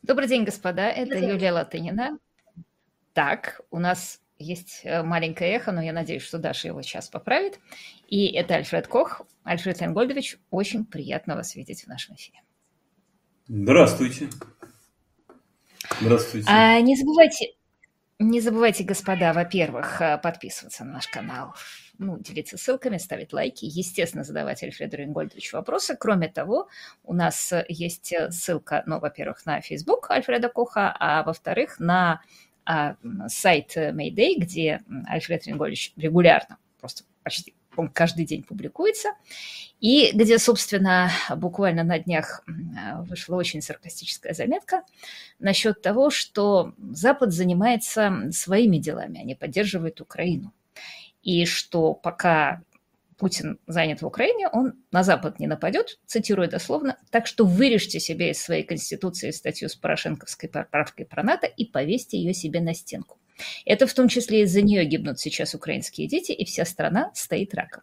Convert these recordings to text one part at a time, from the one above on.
Добрый день, господа. Это Добрый Юлия Латынина. Так, у нас есть маленькое эхо, но я надеюсь, что Даша его сейчас поправит. И это Альфред Кох. Альфред Лейнгольдович, очень приятно вас видеть в нашем эфире. Здравствуйте. Здравствуйте. Не забывайте, господа, во-первых, подписываться на наш канал, делиться ссылками, ставить лайки, естественно, задавать Альфреду Лейнгольдовичу вопросы. Кроме того, у нас есть ссылка, во-первых, на Facebook Альфреда Коха, а во-вторых, на сайт Mayday, где Альфред Лейнгольдович регулярно, просто почти каждый день публикуется, и где, собственно, буквально на днях вышла очень саркастическая заметка насчет того, что Запад занимается своими делами, они поддерживают Украину. И что пока Путин занят в Украине, он на Запад не нападет, цитирую дословно, так что вырежьте себе из своей конституции статью с порошенковской поправкой про НАТО и повесьте ее себе на стенку. Это в том числе из-за нее гибнут сейчас украинские дети, и вся страна стоит раком.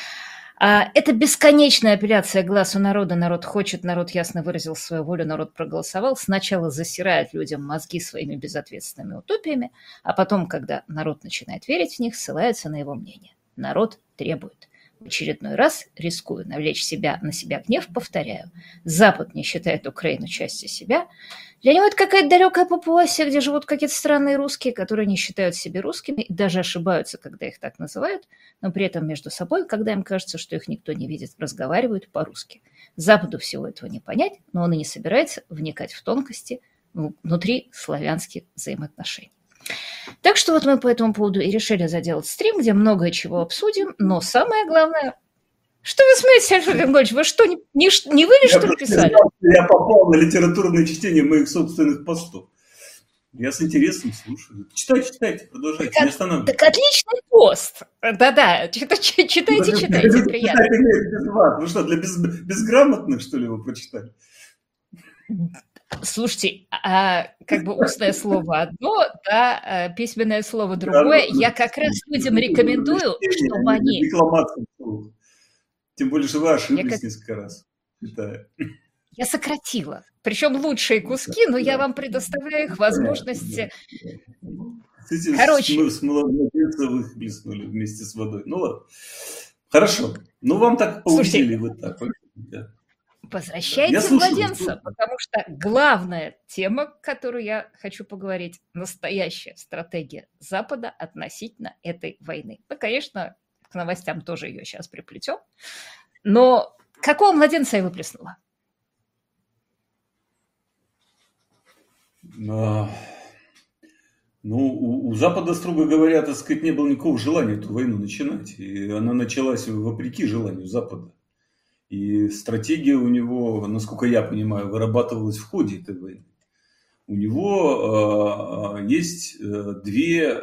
Это бесконечная апелляция глазу народа. Народ хочет, народ ясно выразил свою волю, народ проголосовал. Сначала засирает людям мозги своими безответственными утопиями, а потом, когда народ начинает верить в них, ссылается на его мнение. Народ требует. В очередной раз, рискую навлечь на себя гнев, повторяю. Запад не считает Украину частью себя. Для него это какая-то далекая Папуасия, где живут какие-то странные русские, которые не считают себя русскими и даже ошибаются, когда их так называют, но при этом между собой, когда им кажется, что их никто не видит, разговаривают по-русски. Западу всего этого не понять, но он и не собирается вникать в тонкости внутри славянских взаимоотношений. Так что вот мы по этому поводу и решили заделать стрим, где многое чего обсудим, но самое главное... Что вы смеетесь, Альфред Лейнгольдович? Вы что, не вы ли, что ли, писали? Я попал на литературное чтение моих собственных постов. Я с интересом слушаю. Читайте, продолжайте, не останавливайтесь. Так отличный пост. Да-да, читайте, приятно. Вы что, для безграмотных, что ли, его прочитали? Слушайте, как бы устное слово одно, да, письменное слово другое. Я как раз людям рекомендую, чтобы они... Тем более, что вы ошиблись несколько раз. Я сократила. Причем лучшие куски, но я вам предоставляю их возможности. Короче. С младенцем их блеснули вместе с водой. Ну ладно. Хорошо. Ну вам так получили, вы так. Возвращайте младенца, потому что главная тема, которую я хочу поговорить, настоящая стратегия Запада относительно этой войны. Мы, конечно, к новостям тоже ее сейчас приплетем, но какого младенца я выплеснула? У Запада, строго говоря, так сказать, не было никакого желания эту войну начинать. И она началась вопреки желанию Запада. И стратегия у него, насколько я понимаю, вырабатывалась в ходе этой войны. У него есть две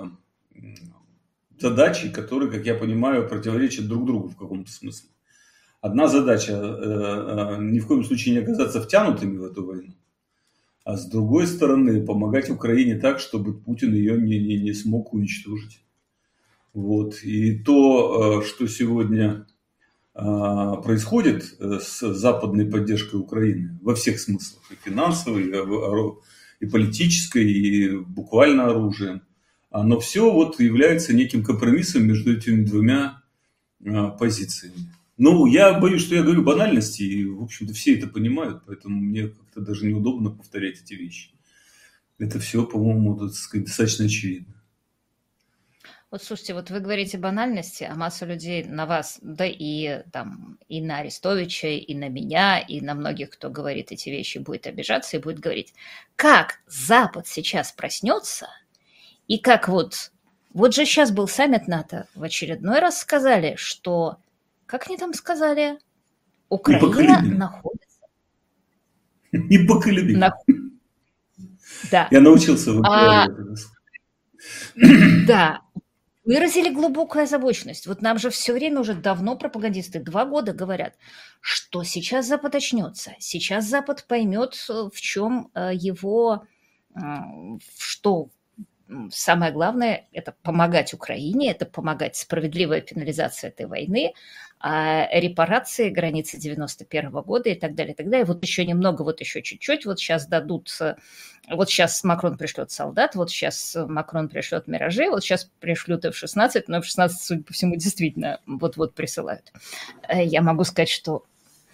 задачи, которые, как я понимаю, противоречат друг другу в каком-то смысле. Одна задача ни в коем случае не оказаться втянутыми в эту войну. А с другой стороны, помогать Украине так, чтобы Путин ее не смог уничтожить. Вот. И то, что сегодня происходит с западной поддержкой Украины во всех смыслах, и финансовой, и политической, и буквально оружием, оно все вот является неким компромиссом между этими двумя позициями. Я боюсь, что я говорю банальности, и, в общем-то, все это понимают, поэтому мне как-то даже неудобно повторять эти вещи. Это все, по-моему, так сказать, достаточно очевидно. Вот слушайте, вот вы говорите банальности, а масса людей на вас, да и на Арестовича, и на меня, и на многих, кто говорит эти вещи, будет обижаться и будет говорить, как Запад сейчас проснется, и как вот же сейчас был саммит НАТО, в очередной раз сказали, что, как они там сказали, Украина находится... Непоколебимо. Да. Я научился выговаривать. Да. Выразили глубокую озабоченность. Вот нам же все время уже давно пропагандисты 2 года говорят, что сейчас Запад очнется. Сейчас Запад поймет, в чем его... Что самое главное – это помогать Украине, это помогать справедливая финализация этой войны, а репарации, границы 91 года и так далее, и так далее. Вот еще немного, вот еще чуть-чуть, вот сейчас дадут, вот сейчас Макрон пришлет солдат, вот сейчас Макрон пришлет «Миражи», вот сейчас пришлют F-16, но F-16, судя по всему, действительно вот-вот присылают. Я могу сказать, что...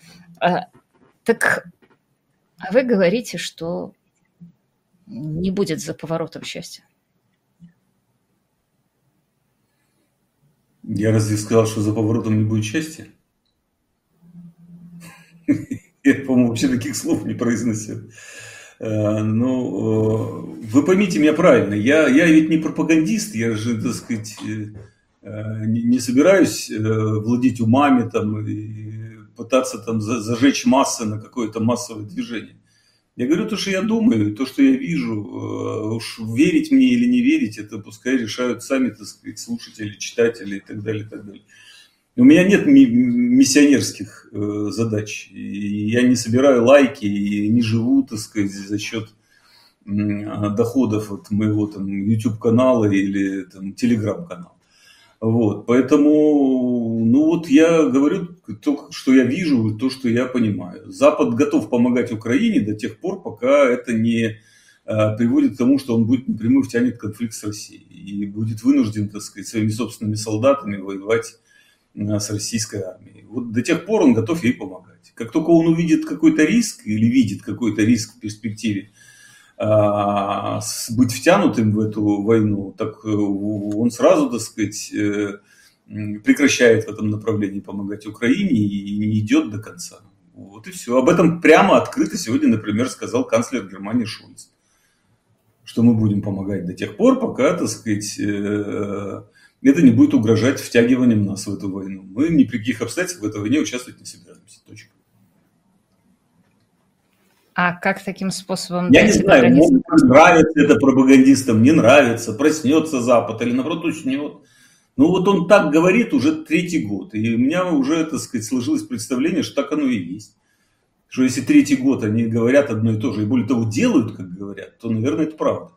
Так вы говорите, что не будет за поворотом счастья. Я разве сказал, что за поворотом не будет счастья? Я, по-моему, вообще таких слов не произносил. Ну, вы поймите меня правильно. Я ведь не пропагандист, я же, так сказать, не собираюсь владеть умами там, и пытаться там зажечь массы на какое-то массовое движение. Я говорю то, что я думаю, то, что я вижу. Уж верить мне или не верить, это пускай решают сами, так сказать, слушатели, читатели и так далее, и так далее. У меня нет миссионерских задач. И я не собираю лайки и не живу, так сказать, за счет доходов от моего там YouTube-канала или там Telegram-канала. Вот, поэтому, ну вот я говорю то, что я вижу, то, что я понимаю. Запад готов помогать Украине до тех пор, пока это не приводит к тому, что он будет напрямую втянет в конфликт с Россией и будет вынужден, так сказать, своими собственными солдатами воевать с российской армией. Вот до тех пор он готов ей помогать. Как только он увидит какой-то риск или видит какой-то риск в перспективе быть втянутым в эту войну, так он сразу, так сказать, прекращает в этом направлении помогать Украине и не идет до конца. Вот и все. Об этом прямо открыто сегодня, например, сказал канцлер Германии Шольц, что мы будем помогать до тех пор, пока, так сказать, это не будет угрожать втягиванием нас в эту войну. Мы ни при каких обстоятельствах в этой войне участвовать не собираемся. Точка. А как таким способом... Я не знаю, нравится это пропагандистам, не нравится, проснется Запад или наоборот уснет. Ну вот он так говорит уже 3-й год. И у меня уже, так сказать, сложилось представление, что так оно и есть. Что если 3-й год они говорят одно и то же, и более того делают, как говорят, то, наверное, это правда.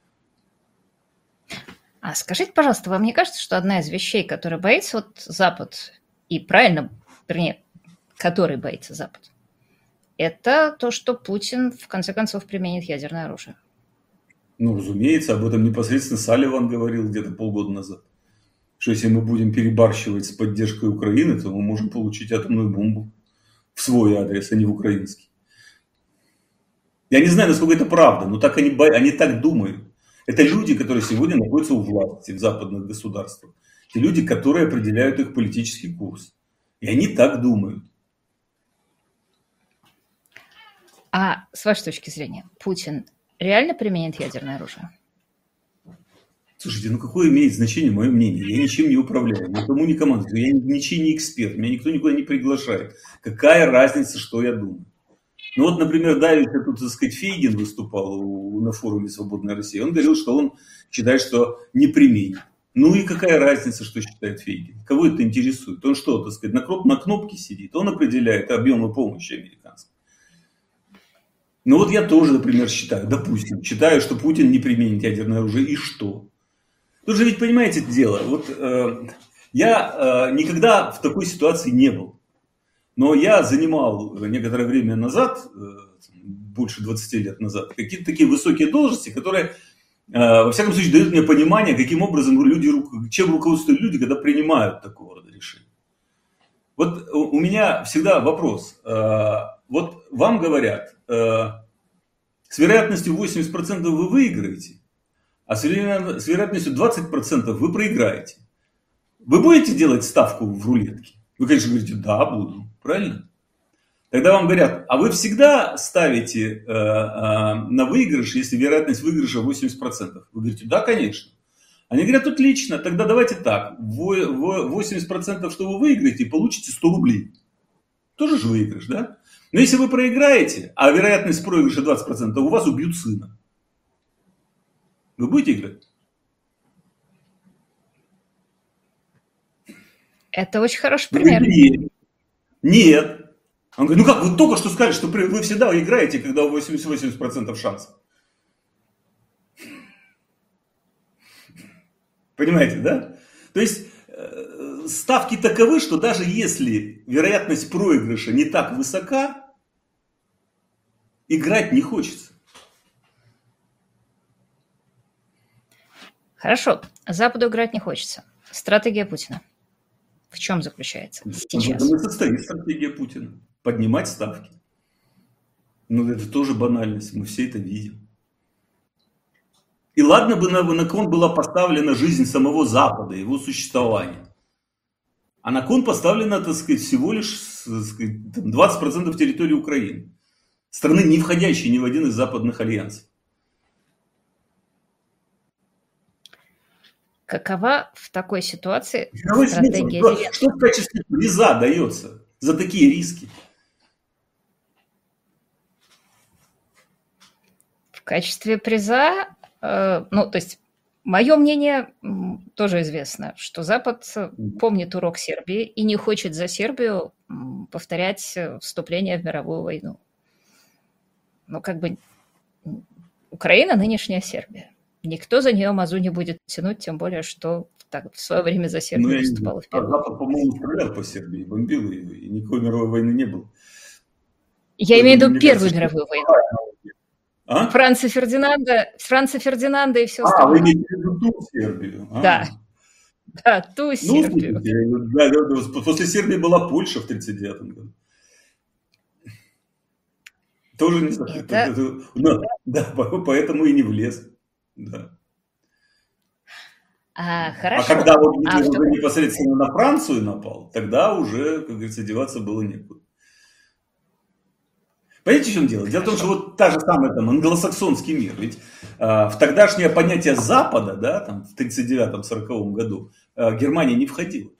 А скажите, пожалуйста, вам не кажется, что одна из вещей, которой боится вот Запад, и правильно, вернее, которой боится Запад, это то, что Путин, в конце концов, применит ядерное оружие? Ну, разумеется, об этом непосредственно Салливан говорил где-то полгода назад. Что если мы будем перебарщивать с поддержкой Украины, то мы можем получить атомную бомбу в свой адрес, а не в украинский. Я не знаю, насколько это правда, но так они так думают. Это люди, которые сегодня находятся у власти в западных государствах. Те люди, которые определяют их политический курс. И они так думают. А с вашей точки зрения, Путин реально применит ядерное оружие? Слушайте, ну какое имеет значение мое мнение? Я ничем не управляю, никому не командую, я ничей не эксперт, меня никто никуда не приглашает. Какая разница, что я думаю? Ну вот, например, давеча тут, так сказать, Фейгин выступал на форуме «Свободная Россия». Он говорил, что он считает, что не применит. Ну и какая разница, что считает Фейгин? Кого это интересует? Он что, так сказать, на кнопке сидит? Он определяет объемы помощи американской. Ну вот я тоже, например, считаю, что Путин не применит ядерное оружие. И что? Тут же ведь, понимаете, дело. Вот я никогда в такой ситуации не был. Но я занимал некоторое время назад, больше 20 лет назад, какие-то такие высокие должности, которые, во всяком случае, дают мне понимание, каким образом чем руководствуют люди, когда принимают такого рода решения. Вот у меня всегда вопрос. Вот вам говорят, с вероятностью 80% вы выиграете, а с вероятностью 20% вы проиграете. Вы будете делать ставку в рулетке? Вы, конечно, говорите, да, буду. Правильно? Тогда вам говорят, а вы всегда ставите на выигрыш, если вероятность выигрыша 80%? Вы говорите, да, конечно. Они говорят, отлично, тогда давайте так. 80%, что вы выиграете, получите 100 рублей. Тоже же выигрыш, да? Но если вы проиграете, а вероятность проигрыша 20%, у вас убьют сына. Вы будете играть? Это очень хороший пример. Нет. Он говорит, ну как, вы только что сказали, что вы всегда играете, когда у 80% шансов. Понимаете, да? То есть, ставки таковы, что даже если вероятность проигрыша не так высока, играть не хочется. Хорошо, Западу играть не хочется. Стратегия Путина в чем заключается сейчас? В этом и состоит стратегия Путина. Поднимать ставки. Ну, это тоже банальность, мы все это видим. И ладно бы на кон была поставлена жизнь самого Запада, его существование. А на кон поставлено, так сказать, всего лишь, так сказать, 20% территории Украины. Страны, не входящей ни в один из западных альянсов. Какова в такой ситуации стратегия Зеленского? Что в качестве приза дается за такие риски? В качестве приза, то есть, мое мнение тоже известно, что Запад помнит урок Сербии и не хочет за Сербию повторять вступление в мировую войну. Украина нынешняя Сербия. Никто за нее мазу не будет тянуть, тем более, что в свое время за Сербию выступала впервые. Запад, по-моему, стрелял по Сербии, бомбил ее, и никакой мировой войны не было. Я имею в виду Первую мировую войну. Франца Фердинанда и все остальное. Вы имеете в виду ту Сербию? Да, ту Сербию. После Сербии была Польша в 1939 году. Тоже не знаю. Да, поэтому и не влез. Да. Хорошо. А когда вот Гитлер уже непосредственно на Францию напал, тогда уже, как говорится, деваться было некуда. Понимаете, в чем дело? Дело в том, что вот та же самая там англосаксонский мир, ведь в тогдашнее понятие Запада, да, там в 1939-1940 году, Германия не входила.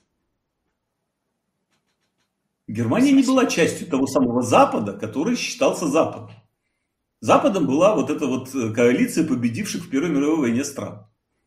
Германия не была частью того самого Запада, который считался Западом. Западом была вот эта вот коалиция победивших в Первой мировой войне стран.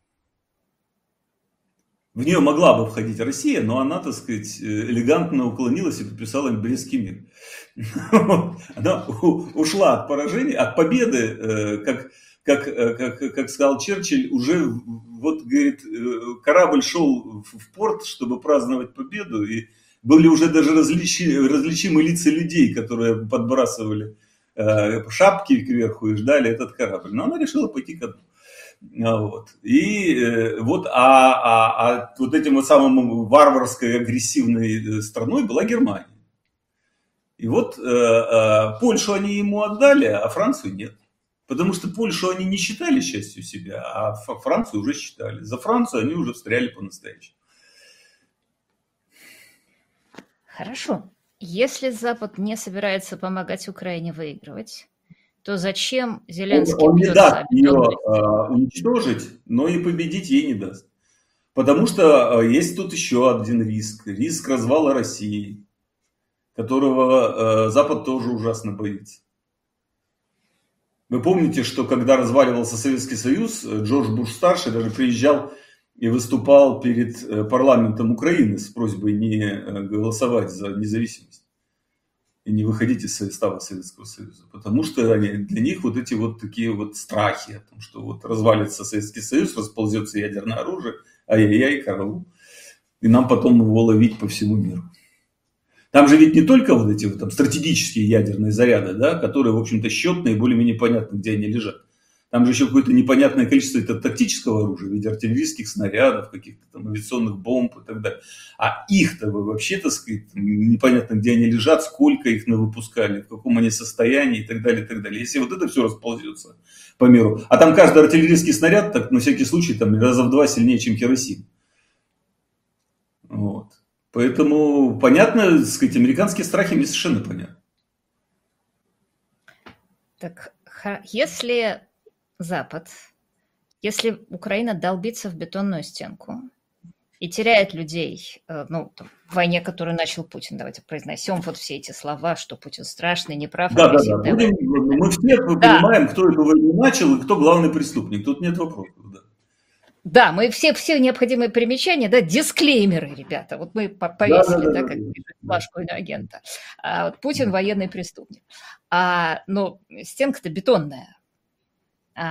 В нее могла бы входить Россия, но она, так сказать, элегантно уклонилась и подписала Брестский мир. Она ушла от поражения, от победы, как сказал Черчилль, уже, вот, говорит, корабль шел в порт, чтобы праздновать победу, и были уже даже различимы лица людей, которые подбрасывали шапки кверху и ждали этот корабль. Но она решила пойти ко дну. Вот. И вот, вот этим вот самым варварской, агрессивной страной была Германия. И вот Польшу они ему отдали, а Францию нет. Потому что Польшу они не считали частью себя, а Францию уже считали. За Францию они уже встряли по-настоящему. Хорошо. Если Запад не собирается помогать Украине выигрывать, то зачем Зеленский Он не бьется даст ее уничтожить, но и победить ей не даст. Потому что есть тут еще один риск. Риск развала России, которого Запад тоже ужасно боится. Вы помните, что когда разваливался Советский Союз, Джордж Буш-старший даже приезжал и выступал перед парламентом Украины с просьбой не голосовать за независимость и не выходить из состава Советского Союза. Потому что для них вот эти вот такие вот страхи о том, что вот развалится Советский Союз, расползется ядерное оружие, ай-яй-яй, караул. И нам потом его ловить по всему миру. Там же ведь не только вот эти вот там стратегические ядерные заряды, да, которые, в общем-то, счетные, более-менее понятно, где они лежат. Там же еще какое-то непонятное количество тактического оружия, в виде артиллерийских снарядов, каких-то там авиационных бомб и так далее. А их-то вообще, так сказать, непонятно, где они лежат, сколько их навыпускали, в каком они состоянии и так далее, и так далее. Если вот это все расползется по миру. А там каждый артиллерийский снаряд, так на всякий случай, там раза в 2 сильнее, чем керосин. Вот. Поэтому понятно, так сказать, американские страхи мне совершенно понятны. Так, если Запад, если Украина долбится в бетонную стенку и теряет людей, в войне, которую начал Путин, давайте произнесем вот все эти слова, что Путин страшный, неправ. Да. Мы все понимаем, кто эту войну начал и кто главный преступник. Тут нет вопросов. Да, мы все необходимые примечания, да, дисклеймеры, ребята. Вот мы повесили, как пишет флажку агента. Вот Путин военный преступник. Но стенка-то бетонная.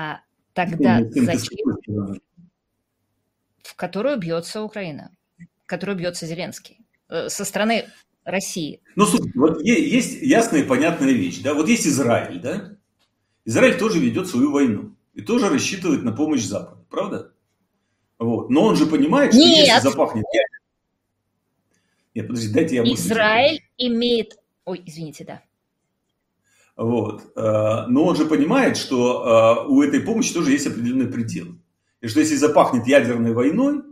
Тогда зачем? В которую бьется Украина. которую бьется Зеленский со стороны России? Ну, слушай, вот есть ясная и понятная вещь. Да? Вот есть Израиль, да? Израиль тоже ведет свою войну. И тоже рассчитывает на помощь Запада. Правда? Вот. Но он же понимает, что если Нет! запахнет... Нет, подожди, дайте я мысль. Израиль имеет... Ой, извините, да. Вот. Но он же понимает, что у этой помощи тоже есть определенные пределы. И что если запахнет ядерной войной,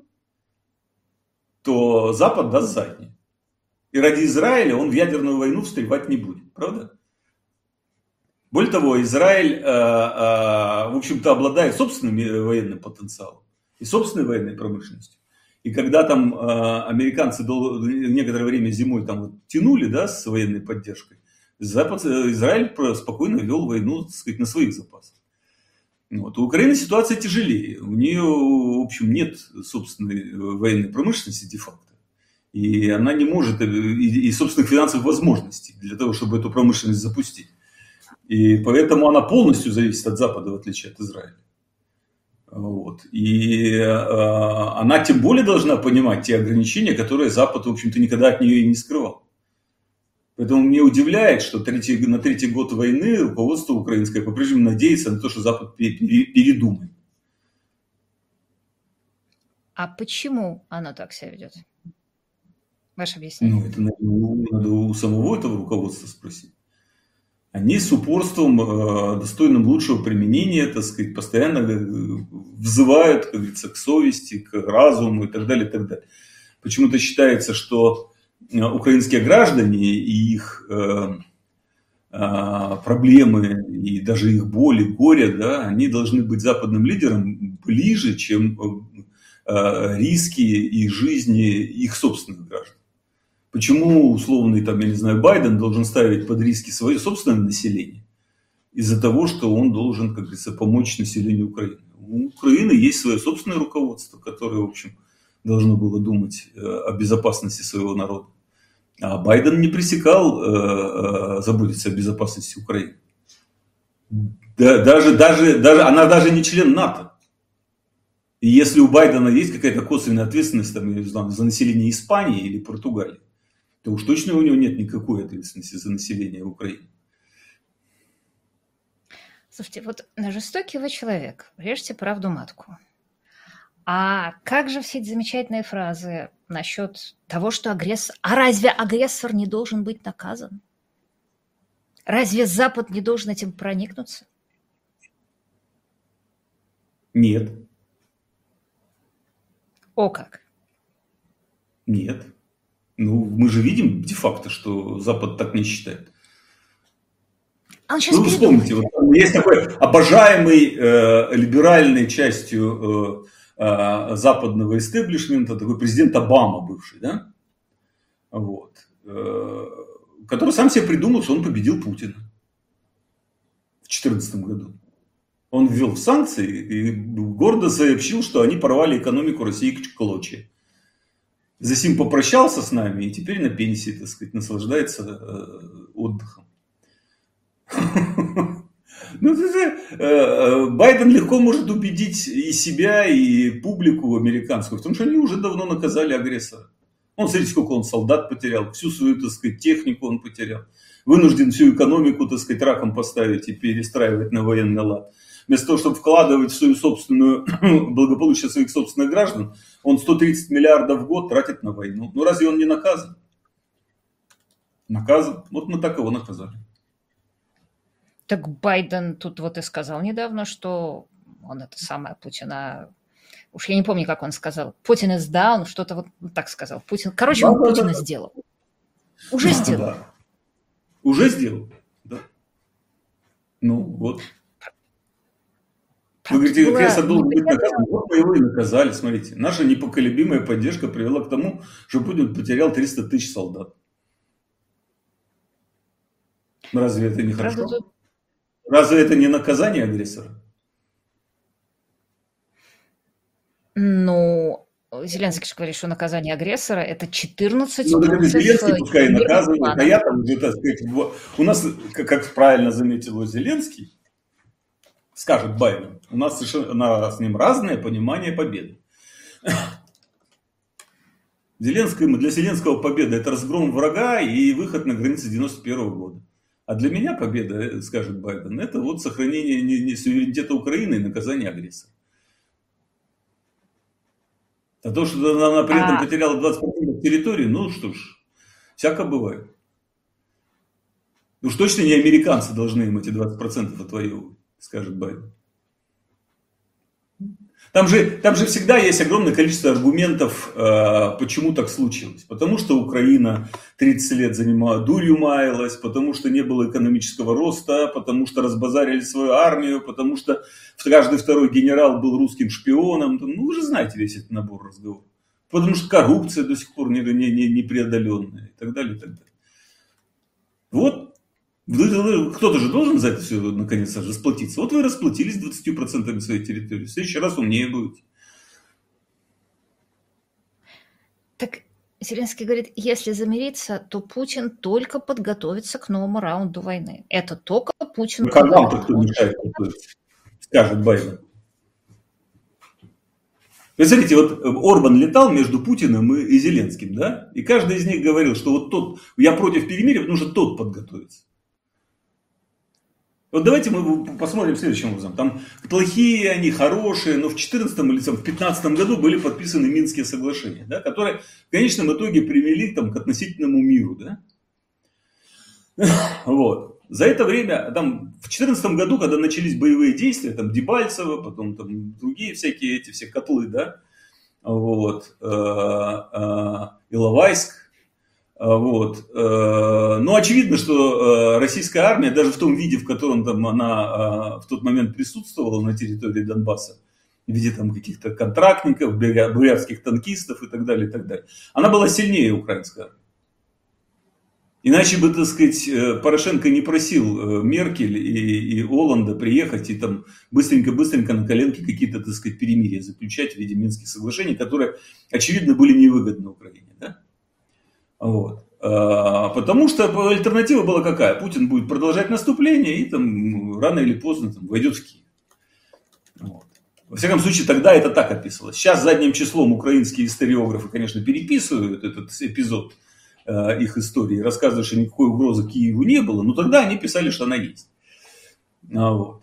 то Запад даст задний. И ради Израиля он в ядерную войну встревать не будет. Правда? Более того, Израиль, в общем-то, обладает собственным военным потенциалом и собственной военной промышленностью. И когда там американцы некоторое время зимой там вот тянули, да, с военной поддержкой, Израиль спокойно вел войну, так сказать, на своих запасах. Вот. У Украины ситуация тяжелее. У нее, в общем, нет собственной военной промышленности де-факто. И она не может, и собственных финансовых возможностей для того, чтобы эту промышленность запустить. И поэтому она полностью зависит от Запада, в отличие от Израиля. Вот. И она тем более должна понимать те ограничения, которые Запад, в общем-то, никогда от нее и не скрывал. Поэтому меня удивляет, что на третий год войны руководство украинское по-прежнему надеется на то, что Запад передумает. А почему оно так себя ведет? Ваше объяснение. Ну, это надо у самого этого руководства спросить. Они с упорством, достойным лучшего применения, так сказать, постоянно взывают, как говорится, к совести, к разуму и так далее, и так далее. Почему-то считается, что украинские граждане и их проблемы, и даже их боли, горе, да, они должны быть западным лидерам ближе, чем риски и жизни их собственных граждан. Почему условный, там, я не знаю, Байден должен ставить под риски свое собственное население? Из-за того, что он должен, как говорится, помочь населению Украины. У Украины есть свое собственное руководство, которое, в общем, должно было думать о безопасности своего народа. А Байден не пресекал заботиться о безопасности Украины. Она даже не член НАТО. И если у Байдена есть какая-то косвенная ответственность там, за население Испании или Португалии, то уж точно у него нет никакой ответственности за население Украины. Слушайте, вот жестокий вы человек, режьте правду матку. А как же все эти замечательные фразы насчет того, что агрессор... А разве агрессор не должен быть наказан? Разве Запад не должен этим проникнуться? Нет. О как? Нет. Ну, мы же видим де-факто, что Запад так не считает. Вы вспомните, вот, есть такой обожаемый либеральной частью западного истеблишмента такой президент Обама бывший, да? Вот. Который сам себе придумал, что он победил Путина в 2014 году. Он ввел санкции и гордо сообщил, что они порвали экономику России к клочья. Засим попрощался с нами и теперь на пенсии, так сказать, наслаждается отдыхом. Байден легко может убедить и себя, и публику американскую, потому что они уже давно наказали агрессора. Смотрите, сколько он солдат потерял, всю свою, так сказать, технику он потерял. Вынужден всю экономику, так сказать, раком поставить и перестраивать на военный лад. Вместо того, чтобы вкладывать в свою собственную благополучие своих собственных граждан, он 130 миллиардов в год тратит на войну. Ну разве он не наказан? Наказан. Вот мы так его наказали. Так Байден тут вот и сказал недавно, что он это самое Путина... Уж я не помню, как он сказал. Путин is down, что-то вот так сказал. Путин... Короче, он Путина сделал. Уже сделал. Да. Уже сделал, да. Ну, вот. Вы говорите, агрессор должен быть наказан. Вот мы его и наказали, смотрите. Наша непоколебимая поддержка привела к тому, что Путин потерял 300 тысяч солдат. Разве это не хорошо? Разве это не наказание агрессора? Ну, Зеленский же говорит, что наказание агрессора – это 14 ну, пунктов. Зеленский пускай наказывает, а я там, так сказать, у нас, как правильно заметил Зеленский, скажет Байден, у нас с ним разное понимание победы. Для Зеленского победа – это разгром врага и выход на границы 91 года. А для меня победа, скажет Байден, это вот сохранение суверенитета Украины и наказание агрессора. А то, что она при этом потеряла 20% территории, ну что ж, всяко бывает. Уж точно не американцы должны им эти 20% отвоевывать, скажет Байден. Там же всегда есть огромное количество аргументов, почему так случилось. Потому что Украина 30 лет дурью маялась, потому что не было экономического роста, потому что разбазарили свою армию, потому что каждый второй генерал был русским шпионом. Ну, вы же знаете весь этот набор разговоров. Потому что коррупция до сих пор не преодоленная и так далее, и так далее. Вот. Кто-то же должен за это все наконец расплатиться. Вот вы расплатились 20% своей территории. В следующий раз умнее будете. Так Зеленский говорит, если замириться, то Путин только подготовится к новому раунду войны. Это только Путин. А вам-то кто мешает готовиться, скажет Байден. Вы смотрите, вот Орбан летал между Путиным и Зеленским, да? И каждый из них говорил, что вот тот, я против перемирия, потому что тот подготовится. Вот давайте мы посмотрим следующим образом. Там плохие они, хорошие, но в 2014 или в 2015 году были подписаны Минские соглашения, да, которые в конечном итоге привели там, к относительному миру. Да? Вот. За это время, там, в 2014 году, когда начались боевые действия, там Дебальцево, потом там, другие всякие эти все котлы, да, вот, Иловайск. Вот. Но очевидно, что российская армия, даже в том виде, в котором там она в тот момент присутствовала на территории Донбасса, в виде там каких-то контрактников, бурятских танкистов и так далее, она была сильнее украинской армии. Иначе бы, так сказать, Порошенко не просил Меркель и Оланда приехать и там быстренько на коленке какие-то, так сказать, перемирия заключать в виде Минских соглашений, которые, очевидно, были невыгодны Украине, да? Вот. Потому что альтернатива была какая? Путин будет продолжать наступление и там рано или поздно там, войдет в Киев. Вот. Во всяком случае, тогда это так описывалось. Сейчас задним числом украинские историографы, конечно, переписывают этот эпизод их истории, рассказывают, что никакой угрозы Киеву не было, но тогда они писали, что она есть. Вот.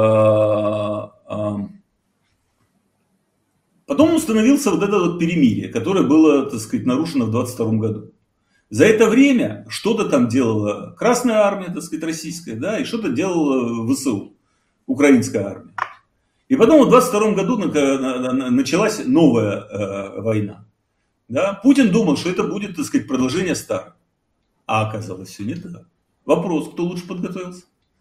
Потом установился вот это вот перемирие, которое было, так сказать, нарушено в 22 году. За это время что-то там делала Красная армия, так сказать, российская, да, и что-то делала ВСУ, украинская армия. И потом в 22 году началась новая война. Да. Путин думал, что это будет, так сказать, продолжение старой. А оказалось, все не так. Вопрос, кто лучше подготовился?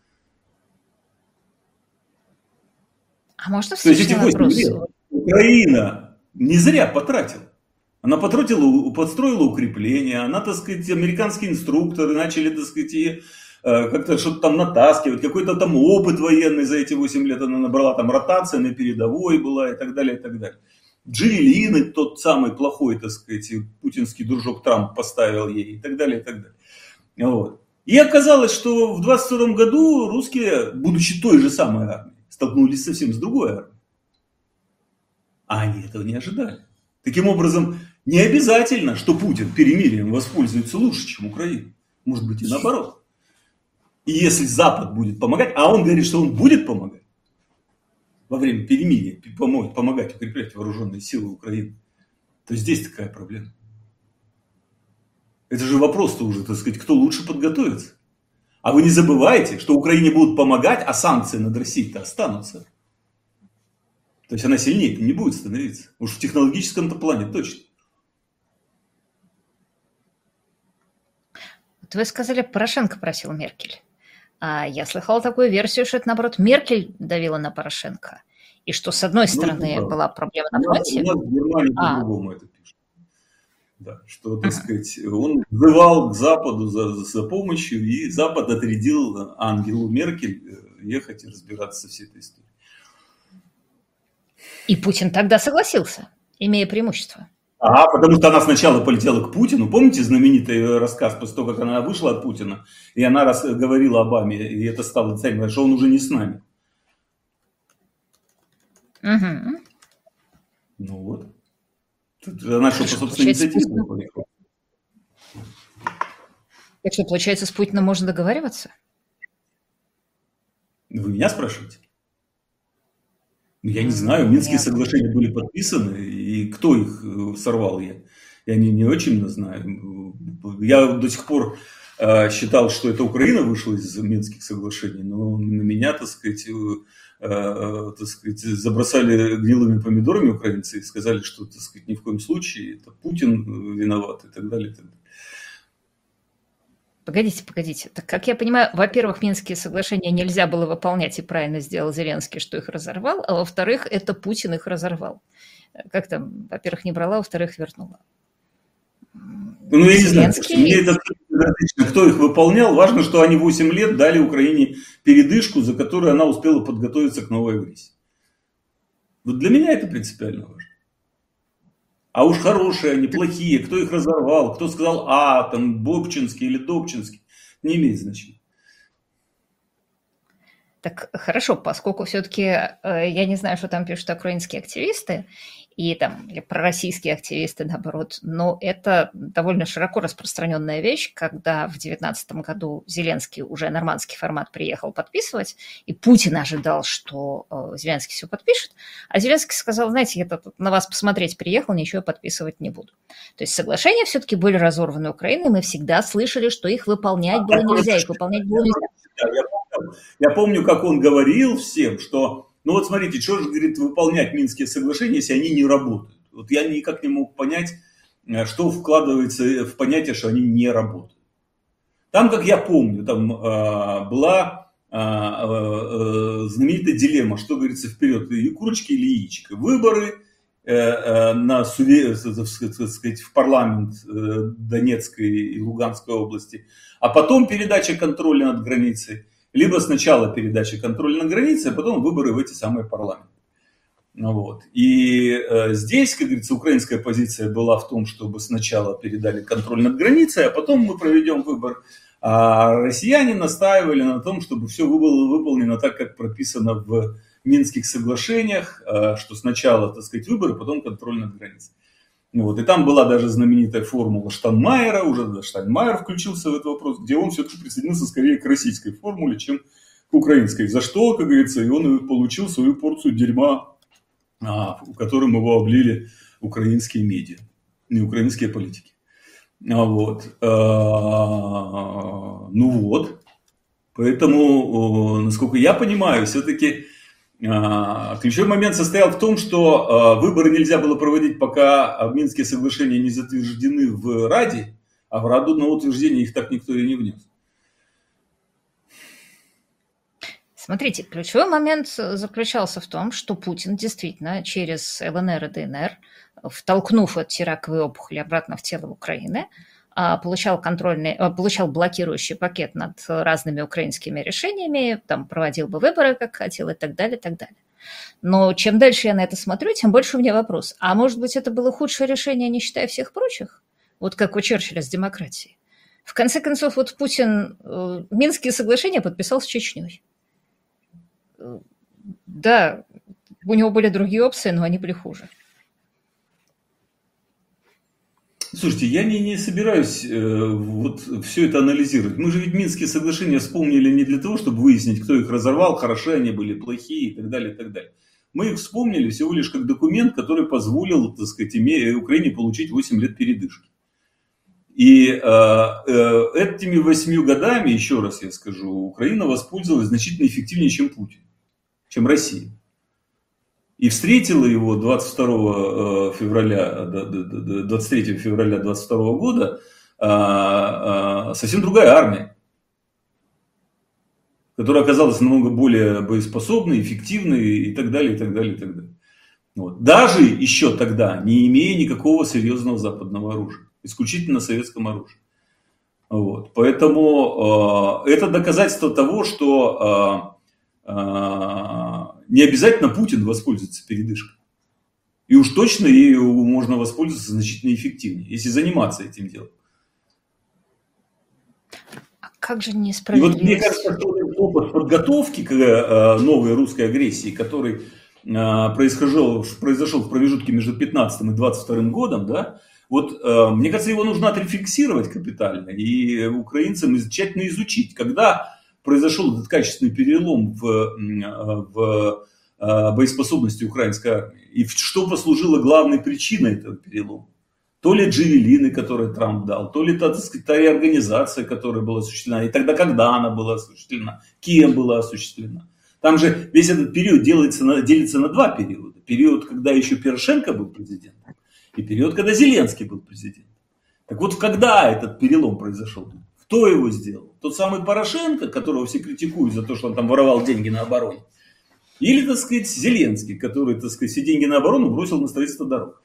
А можно встречный вопрос? Украина не зря потратила. Она подстроила укрепления, она, так сказать, американские инструкторы начали, так сказать, как-то что-то там натаскивать, какой-то там опыт военный за эти 8 лет она набрала, там ротация на передовой была и так далее, и так далее. Джавелины, тот самый плохой, так сказать, путинский дружок Трамп поставил ей и так далее, и так далее. Вот. И оказалось, что в 22 году русские, будучи той же самой армией, столкнулись совсем с другой армией. А они этого не ожидали. Таким образом, не обязательно, что Путин перемирием воспользуется лучше, чем Украина. Может быть и наоборот. И если Запад будет помогать, а он говорит, что он будет помогать, во время перемирия помогать укреплять вооруженные силы Украины, то здесь такая проблема. Это же вопрос-то уже, так сказать, кто лучше подготовится. А вы не забывайте, что Украине будут помогать, а санкции над Россией-то останутся. То есть она сильнее не будет становиться. Уж в технологическом-то плане точно. Вот вы сказали, Порошенко просил Меркель. А я слыхала такую версию, что это, наоборот, Меркель давила на Порошенко. И что, с одной стороны, была проблема на фронте. У нас в Германии по-другому это пишут. Да, что, так сказать, он взывал к Западу за помощью, и Запад отрядил Ангелу Меркель ехать и разбираться со всей этой историей. И Путин тогда согласился, имея преимущество. Потому что она сначала полетела к Путину. Помните знаменитый рассказ после того, как она вышла от Путина, и она говорила Обаме, и это стало ценным, что он уже не с нами. Угу. Ну вот. Она что, по собственной инициативе? Так что, получается, с Путиным можно договариваться? Вы меня спрашиваете? Я не знаю, Минские соглашения были подписаны, и кто их сорвал, я не очень знаю. Я до сих пор считал, что это Украина вышла из Минских соглашений, но на меня, так сказать, забросали гнилыми помидорами украинцы и сказали, что, так сказать, ни в коем случае это Путин виноват и так далее, и так далее. Погодите. Так, как я понимаю, во-первых, Минские соглашения нельзя было выполнять, и правильно сделал Зеленский, что их разорвал, а во-вторых, это Путин их разорвал. Как там, во-первых, не брала, во-вторых, вернула. Я не знаю, мне это различно, кто их выполнял. Важно, что они 8 лет дали Украине передышку, за которую она успела подготовиться к новой агрессии. Вот для меня это принципиально важно. А уж хорошие они, плохие, кто их разорвал, кто сказал там Бобчинский или Добчинский, не имеет значения. Так хорошо, поскольку все-таки я не знаю, что там пишут украинские активисты, или пророссийские активисты, наоборот, но это довольно широко распространенная вещь, когда в 2019 году Зеленский уже нормандский формат приехал подписывать, и Путин ожидал, что Зеленский все подпишет, а Зеленский сказал, знаете, я тут на вас посмотреть приехал, ничего подписывать не буду. То есть соглашения все-таки были разорваны Украиной, мы всегда слышали, что их выполнять было нельзя, их выполнять было нельзя. Я помню, как он говорил всем, что, вот смотрите, что же, говорит, выполнять Минские соглашения, если они не работают. Вот я никак не мог понять, что вкладывается в понятие, что они не работают. Там, как я помню, там была знаменитая дилемма, что говорится вперед, и курочки или яичко. Выборы в парламент Донецкой и Луганской области, а потом передача контроля над границей. Либо сначала передача контроля над границей, а потом выборы в эти самые парламенты. И здесь, как говорится, украинская позиция была в том, чтобы сначала передали контроль над границей, а потом мы проведем выбор. А россияне настаивали на том, чтобы все было выполнено так, как прописано в Минских соглашениях, что сначала, так сказать, выборы, потом контроль над границей. И там была даже знаменитая формула Штайнмайера, уже Штайнмайер включился в этот вопрос, где он все-таки присоединился скорее к российской формуле, чем к украинской. За что, как говорится, и он получил свою порцию дерьма, которым его облили украинские медиа и украинские политики. Поэтому, насколько я понимаю, все-таки ключевой момент состоял в том, что выборы нельзя было проводить, пока Минские соглашения не затверждены в Раде, а в Раду на утверждение их так никто и не внес. Смотрите, ключевой момент заключался в том, что Путин действительно через ЛНР и ДНР, втолкнув эти раковые опухоли обратно в тело Украины, получал блокирующий пакет над разными украинскими решениями, проводил бы выборы, как хотел, и так далее, и так далее. Но чем дальше я на это смотрю, тем больше у меня вопрос. А может быть, это было худшее решение, не считая всех прочих? Вот как у Черчилля с демократией. В конце концов, Путин Минские соглашения подписал с Чечней. Да, у него были другие опции, но они были хуже. Слушайте, я не собираюсь все это анализировать. Мы же ведь Минские соглашения вспомнили не для того, чтобы выяснить, кто их разорвал, хорошие они были, плохие и так далее, и так далее. Мы их вспомнили всего лишь как документ, который позволил, так сказать, Украине получить 8 лет передышки. И этими 8 годами, еще раз я скажу, Украина воспользовалась значительно эффективнее, чем Путин, чем Россия. И встретила его 23 февраля 2022 года совсем другая армия, которая оказалась намного более боеспособной, эффективной и так далее, и так далее, и так далее. Даже еще тогда, не имея никакого серьезного западного оружия, исключительно советском оружии. Поэтому это доказательство того, что не обязательно Путин воспользуется передышкой. И уж точно ею можно воспользоваться значительно эффективнее, если заниматься этим делом. А как же несправедливость? И мне кажется, что опыт подготовки к новой русской агрессии, который произошел в промежутке между 15 и 22 годом, да, вот, мне кажется, его нужно отрефлексировать капитально и украинцам тщательно изучить, когда произошел этот качественный перелом в боеспособности украинской армии и что послужило главной причиной этого перелома. То ли джавелины, которые Трамп дал, то ли, так сказать, та реорганизация, которая была осуществлена, и тогда, когда она была осуществлена, кем была осуществлена. Там же весь этот период делится на два периода. Период, когда еще Порошенко был президентом, и период, когда Зеленский был президентом. Так вот, когда этот перелом произошел? Кто его сделал? Тот самый Порошенко, которого все критикуют за то, что он там воровал деньги на обороне? Или, так сказать, Зеленский, который, так сказать, все деньги на оборону бросил на строительство дорог?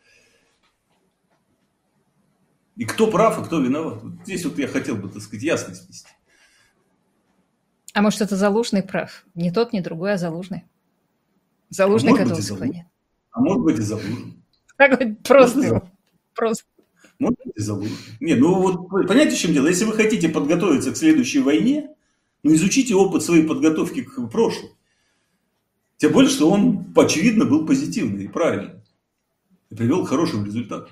И кто прав, и кто виноват? Вот здесь вот я хотел бы, так сказать, ясность внести. А может, это Залужный прав? Не тот, не другой, а Залужный. Залужный, который склонен. А может быть и Залужный. Просто. Может быть и Залужный. Не, ну вот понимаете, в чем дело? Если вы хотите подготовиться к следующей войне, ну изучите опыт своей подготовки к прошлому. Тем более, что он, очевидно, был позитивный и правильный. И привел к хорошим результатам.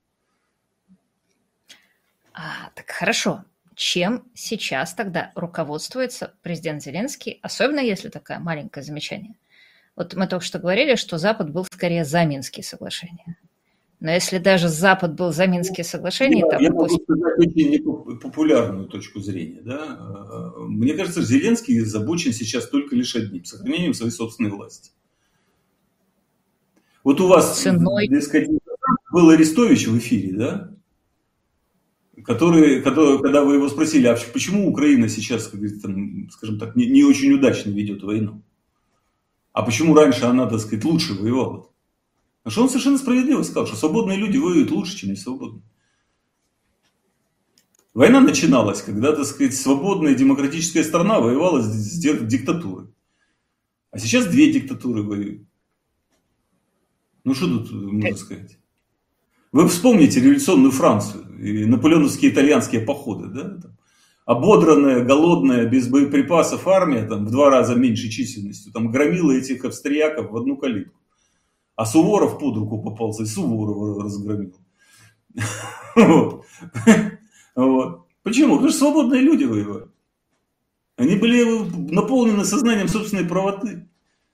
Так хорошо. Чем сейчас тогда руководствуется президент Зеленский, особенно если такое маленькое замечание? Вот мы только что говорили, что Запад был скорее за Минские соглашения. Но если даже Запад был за Минские соглашения... Я могу сказать очень непопулярную точку зрения. Да? Мне кажется, Зеленский озабочен сейчас только лишь одним – сохранением своей собственной власти. Вот у вас, был Арестович в эфире, да? Который, когда вы его спросили, а почему Украина сейчас, скажем так, не очень удачно ведет войну? А почему раньше она, так сказать, лучше воевала? Потому что он совершенно справедливо сказал, что свободные люди воюют лучше, чем несвободные. Война начиналась, когда, так сказать, свободная демократическая страна воевала с диктатурой. А сейчас две диктатуры воюют. Ну что тут можно сказать? Вы вспомните революционную Францию и наполеоновские итальянские походы. Да? Ободранная, голодная, без боеприпасов армия, там, в 2 раза меньшей численностью, там, громила этих австрияков в одну калитку. А Суворов под руку попался, и Суворова разгромил. Почему? Потому что свободные люди воевали. Они были наполнены сознанием собственной правоты.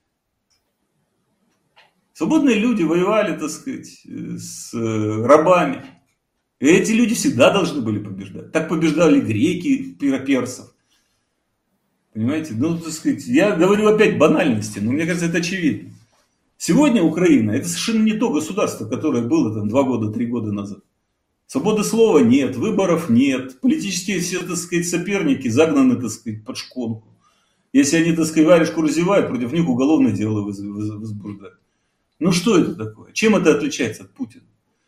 Свободные люди воевали, так сказать, с рабами. И эти люди всегда должны были побеждать. Так побеждали греки, персов. Понимаете? Ну, так сказать, я говорю опять банальности, но мне кажется, это очевидно. Сегодня Украина – это совершенно не то государство, которое было там 2 года, 3 года назад. Свободы слова нет, выборов нет. Политические все, так сказать, соперники загнаны, так сказать, под шконку. Если они, так сказать, варежку разевают, против них уголовное дело возбуждают. Ну, что это такое? Чем это отличается от Путина?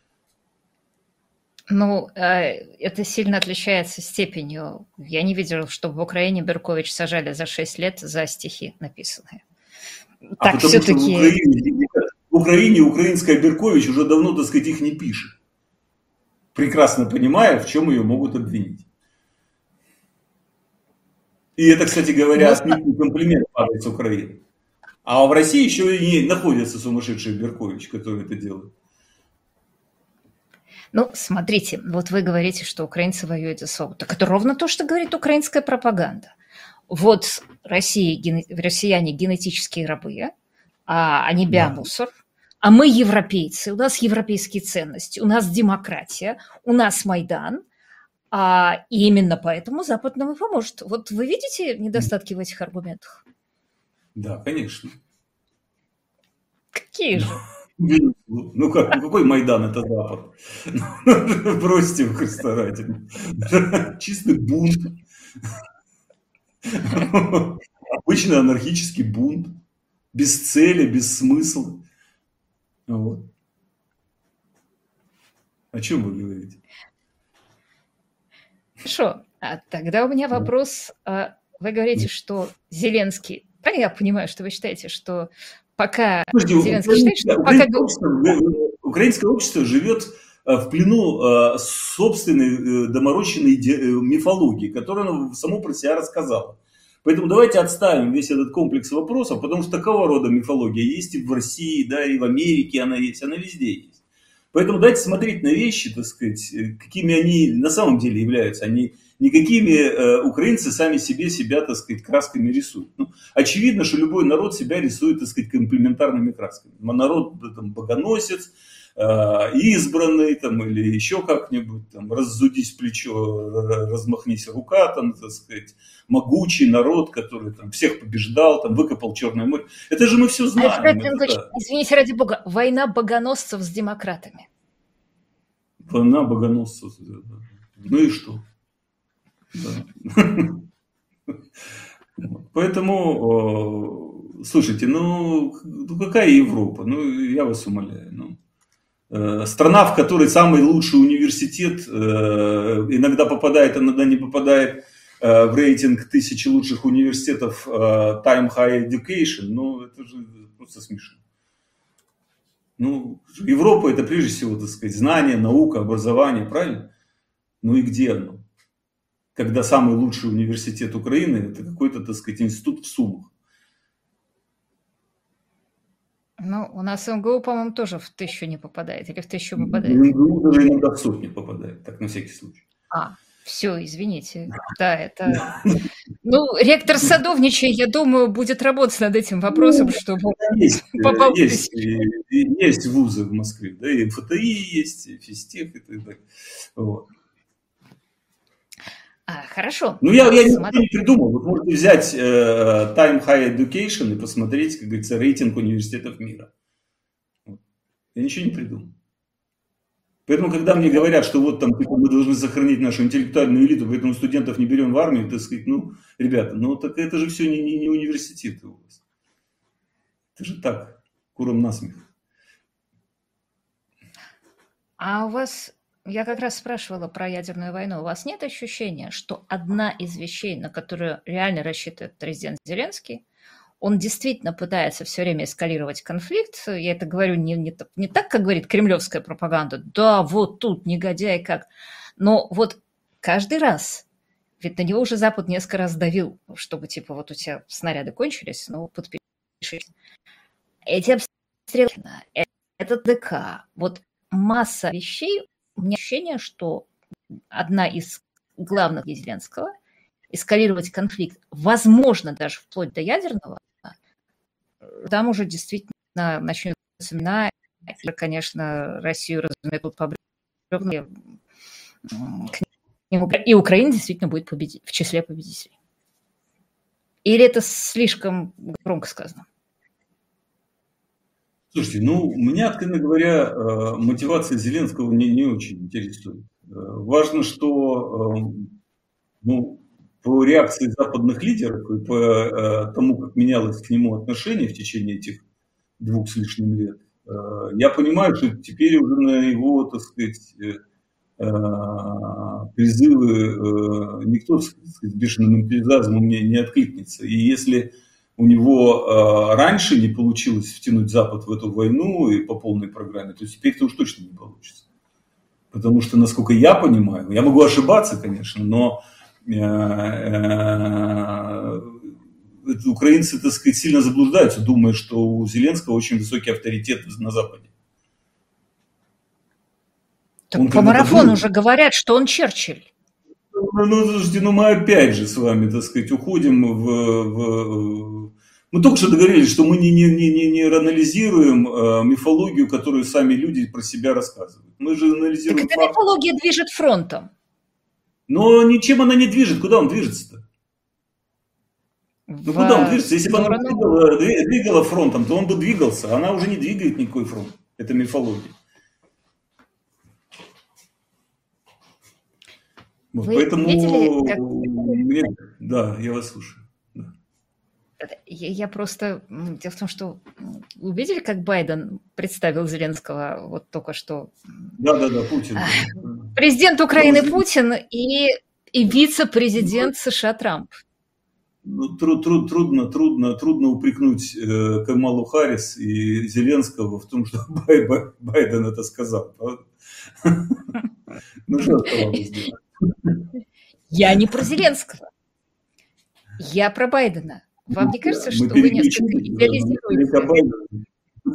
Ну, это сильно отличается степенью. Я не видела, чтобы в Украине Беркович сажали за 6 лет за стихи написанные. Так все-таки... В Украине украинская Беркович уже давно, так сказать, их не пишет. Прекрасно понимая, в чем ее могут обвинить. И это, кстати говоря, отнюдь комплимент в адрес Украины. А в России еще и находится сумасшедший Беркович, который это делает. Ну, смотрите, вот вы говорите, что украинцы воюют за свободу. Так это ровно то, что говорит украинская пропаганда. Вот россияне генетические рабы, а они биомусор, а мы европейцы, у нас европейские ценности, у нас демократия, у нас Майдан, и именно поэтому Запад нам и поможет. Вот вы видите недостатки в этих аргументах? Да, конечно. Какие же? Ну как, какой Майдан, это Запад? Бросьте в Христа ради. Чистый бунт. Обычный анархический бунт. Без цели, без смысла. Вот. О чем вы говорите? Хорошо. А тогда у меня вопрос. Вы говорите, что Зеленский... Правильно я понимаю, что вы считаете, что пока Зеленский считает, что украинское общество живет в плену собственной доморощенной мифологии, которую она само про себя рассказала. Поэтому давайте отставим весь этот комплекс вопросов, потому что такого рода мифология есть и в России, да, и в Америке она есть, она везде есть. Поэтому давайте смотреть на вещи, так сказать, какими они на самом деле являются. Они не какими украинцы сами себя, так сказать, красками рисуют. Ну, очевидно, что любой народ себя рисует, так сказать, комплементарными красками. Народ там, богоносец, избранный там, или еще как-нибудь, там, раззудись плечо, размахнись рука, там, так сказать, могучий народ, который там, всех побеждал, там, выкопал Черное море. Это же мы все знаем. Альфред Пинкович, извините, ради бога, война богоносцев с демократами. Война богоносцев. Ну и что? Да. Поэтому, слушайте, ну какая Европа? Ну, я вас умоляю. Страна, в которой самый лучший университет иногда попадает, иногда не попадает в рейтинг 1000 лучших университетов Time High Education, ну, это же просто смешно. Ну, Европа это прежде всего, так сказать, знание, наука, образование, правильно? Ну и где оно? Когда самый лучший университет Украины это какой-то, так сказать, институт в Сумах. Ну, у нас МГУ, по-моему, тоже в 1000 не попадает, или в 1000 попадает? МГУ даже иногда в сотни попадает, так на всякий случай. Все, извините. Да, это... Ну, ректор Садовничий, я думаю, будет работать над этим вопросом, чтобы попал в 1000. Есть вузы в Москве, да, и МФТИ есть, и физтех, и так далее. Вот. Хорошо. Ну, я не придумал. Вы можете взять Time High Education и посмотреть, как говорится, рейтинг университетов мира. Я ничего не придумал. Поэтому, когда мне говорят, что вот там типа, мы должны сохранить нашу интеллектуальную элиту, поэтому студентов не берем в армию, так сказать, ну, ребята, ну, так это же все не университеты у вас. Это же так, куром насмех. А у вас... Я как раз спрашивала про ядерную войну. У вас нет ощущения, что одна из вещей, на которую реально рассчитывает президент Зеленский, он действительно пытается все время эскалировать конфликт. Я это говорю не так, как говорит кремлевская пропаганда. Да, вот тут негодяй как. Но вот каждый раз, ведь на него уже Запад несколько раз давил, чтобы типа вот у тебя снаряды кончились, ну подпишись. Эти обстрелы, этот ДК, вот масса вещей. У меня ощущение, что одна из главных Зеленского эскалировать конфликт, возможно, даже вплоть до ядерного, там уже действительно начнется война, и, конечно, Россию разметут по бревну, и Украина действительно будет в числе победителей. Или это слишком громко сказано? Слушайте, ну, меня, откровенно говоря, мотивация Зеленского не очень интересует. Важно, что ну, по реакции западных лидеров и по тому, как менялось к нему отношение в течение этих 2 с лишним лет, я понимаю, что теперь уже на его, так сказать, призывы никто, так сказать, с бешеным энтузиазмом не откликнется. И если у него раньше не получилось втянуть Запад в эту войну и по полной программе, то теперь-то уж точно не получится. Потому что, насколько я понимаю, я могу ошибаться, конечно, но украинцы, так сказать, сильно заблуждаются, думая, что у Зеленского очень высокий авторитет на Западе. Так по марафону уже говорят, что он Черчилль. Ну, слушайте, ну мы опять же с вами, так сказать, уходим в... Мы только что договорились, что мы не анализируем мифологию, которую сами люди про себя рассказывают. Мы же анализируем... Так эта мифология движет фронтом. Но ничем она не движет. Куда он движется-то? Ну куда он движется? Если бы она двигала фронтом, то он бы двигался. Она уже не двигает никакой фронт. Это мифология. Вы поэтому... видели, как... Да, я вас слушаю. Да. Я просто... Дело в том, что вы видели, как Байден представил Зеленского вот только что? Да, Путин. Президент Украины Путин и вице-президент США Трамп. Ну, трудно упрекнуть Камалу Харрис и Зеленского в том, что Байден это сказал. Ну, что оставалось делать? Я не про Зеленского. Я про Байдена. Вам не кажется, Мы что вы несколько переключились уже на идеализируете? Байдена.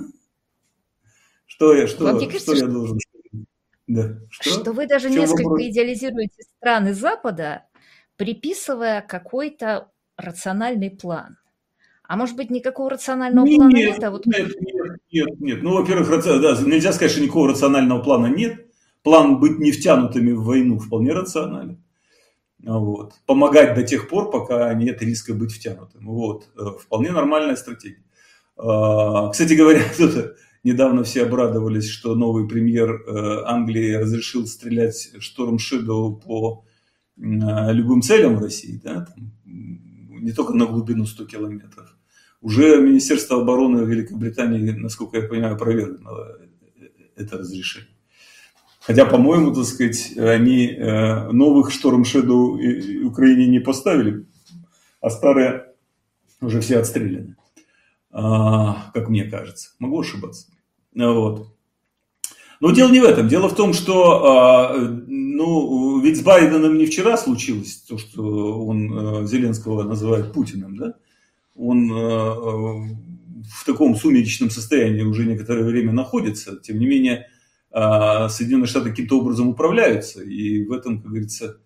Вам не Что кажется, я должен сказать? Да. что Что? вы даже В чем вопрос? несколько идеализируете страны Запада, приписывая какой-то рациональный план? А может быть, никакого рационального плана Нет, нет, а вот нет, нет, нет, нет. Ну, во-первых, да, нельзя сказать, что никакого рационального плана нет. План быть не втянутыми в войну вполне рационален. Вот. Помогать до тех пор, пока нет риска быть втянутым. Вот. Вполне нормальная стратегия. Кстати говоря, тут недавно все обрадовались, что новый премьер Англии разрешил стрелять Storm Shadow по любым целям в России, да, там, не только на глубину 100 километров. Уже Министерство обороны Великобритании, насколько я понимаю, опровергнуло это разрешение. Хотя, по-моему, так сказать, они новых Storm Shadow Украине не поставили, а старые уже все отстреляны, как мне кажется. Могу ошибаться. Вот. Но дело не в этом. Дело в том, что ведь с Байденом не вчера случилось то, что он Зеленского называет Путиным, да? Он в таком сумеречном состоянии уже некоторое время находится. Тем не менее, Соединенные Штаты каким-то образом управляются. И в этом, как говорится,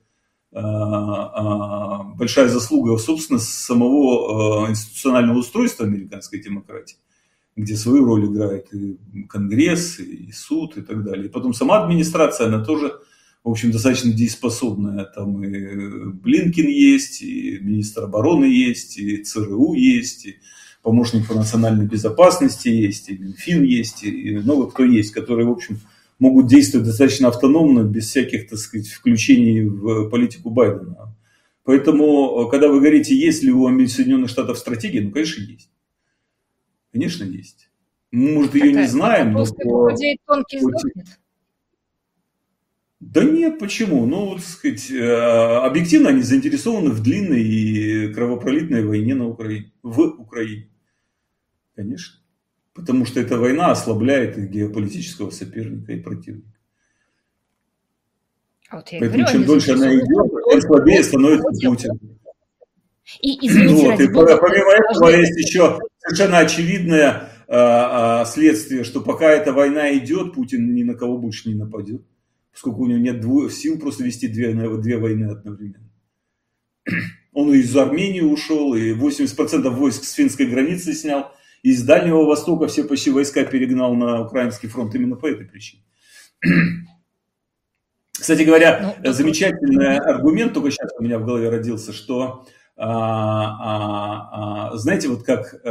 большая заслуга, собственно, самого институционального устройства американской демократии, где свою роль играет и Конгресс, и суд, и так далее. И потом сама администрация, она тоже, в общем, достаточно дееспособная. Там и Блинкен есть, и министр обороны есть, и ЦРУ есть, и помощник по национальной безопасности есть, и Минфин есть, и много кто есть, которые, в общем, могут действовать достаточно автономно, без всяких, так сказать, включений в политику Байдена. Поэтому, когда вы говорите, есть ли у Соединенных Штатов стратегия, ну, конечно, есть. Конечно, есть. Мы, может, ее не знаем, но... тонкий сдохнет? Да нет, почему? Ну, так сказать, объективно они заинтересованы в длинной и кровопролитной войне в Украине. Конечно. Потому что эта война ослабляет их геополитического соперника и противника. Поэтому чем дольше она идет, тем слабее становится Путин. И, извините, вот, и помимо этого есть еще совершенно очевидное следствие, что пока эта война идет, Путин ни на кого больше не нападет, поскольку у него нет сил просто вести две войны одновременно. Он из Армении ушел, и 80% войск с финской границы снял, и из Дальнего Востока все почти войска перегнал на украинский фронт именно по этой причине. Кстати говоря, замечательный аргумент только сейчас у меня в голове родился, что знаете, вот как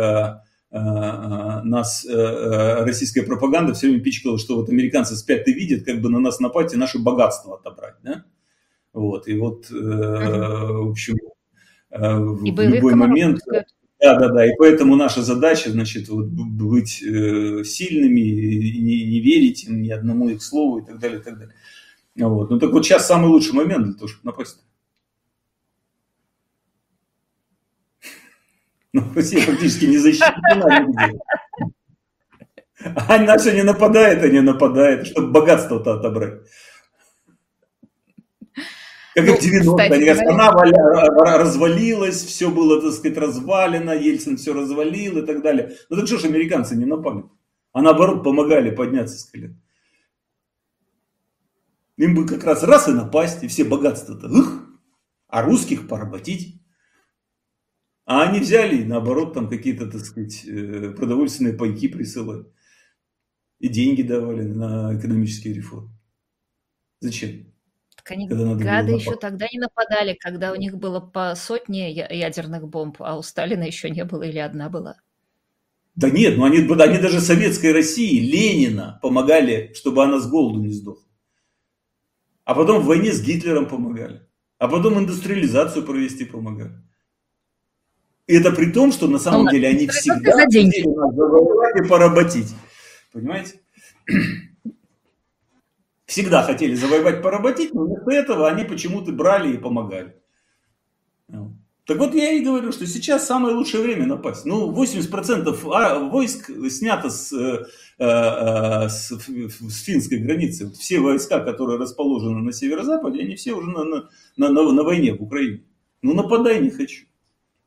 нас российская пропаганда все время пичкала, что вот американцы спят и видят, как бы на нас напасть и наши богатства отобрать, да? Вот, и вот, в общем, в любой момент... Да, и поэтому наша задача, значит, вот, быть сильными, не верить им ни одному их слову и так далее, и так далее. Вот. Ну так вот сейчас самый лучший момент для того, чтобы напасть. Ну, Россия практически не защищена нигде. А на все не нападает, чтобы богатство-то отобрать. Как и в 90-е, страна развалилась, все было, так сказать, развалено, Ельцин все развалил и так далее. Ну так что ж американцы не напали? А наоборот помогали подняться с колен. Им бы как раз и напасть, и все богатства-то, а русских поработить. А они взяли и наоборот там какие-то, так сказать, продовольственные пайки присылали. И деньги давали на экономические реформы. Зачем? Так они, гады, еще тогда не нападали, когда у них было по сотне ядерных бомб, а у Сталина еще не было или одна была. Да нет, ну они даже советской России, Ленина помогали, чтобы она с голоду не сдохла. А потом в войне с Гитлером помогали. А потом индустриализацию провести помогали. И это при том, что на самом деле они всегда хотели нас завоевать и поработить. Понимаете? Всегда хотели завоевать, поработить, но вместо этого они почему-то брали и помогали. Так вот я и говорю, что сейчас самое лучшее время напасть. Ну, 80% войск снято с финской границы. Вот все войска, которые расположены на северо-западе, они все уже на войне в Украине. Ну, нападай не хочу.